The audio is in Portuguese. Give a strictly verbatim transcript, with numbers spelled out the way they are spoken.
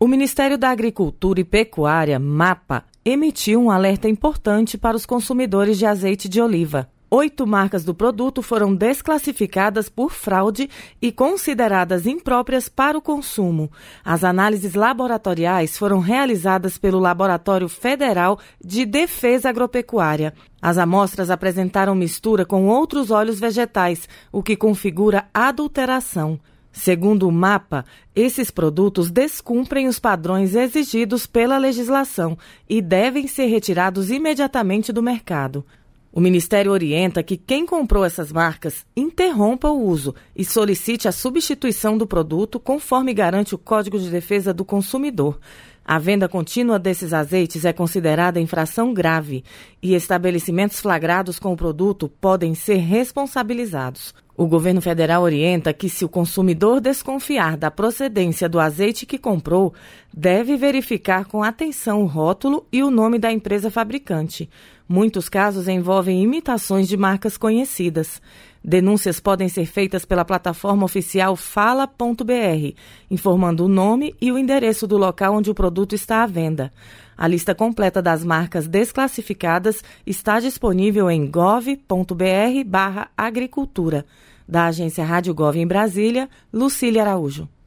O Ministério da Agricultura e Pecuária, MAPA, emitiu um alerta importante para os consumidores de azeite de oliva. Oito marcas do produto foram desclassificadas por fraude e consideradas impróprias para o consumo. As análises laboratoriais foram realizadas pelo Laboratório Federal de Defesa Agropecuária. As amostras apresentaram mistura com outros óleos vegetais, o que configura adulteração. Segundo o MAPA, esses produtos descumprem os padrões exigidos pela legislação e devem ser retirados imediatamente do mercado. O Ministério orienta que quem comprou essas marcas interrompa o uso e solicite a substituição do produto conforme garante o Código de Defesa do Consumidor. A venda contínua desses azeites é considerada infração grave e estabelecimentos flagrados com o produto podem ser responsabilizados. O governo federal orienta que, se o consumidor desconfiar da procedência do azeite que comprou, deve verificar com atenção o rótulo e o nome da empresa fabricante. Muitos casos envolvem imitações de marcas conhecidas. Denúncias podem ser feitas pela plataforma oficial fala ponto b r, informando o nome e o endereço do local onde o produto está à venda. A lista completa das marcas desclassificadas está disponível em gov ponto b r barra agricultura. Da agência Rádio Gov em Brasília, Lucília Araújo.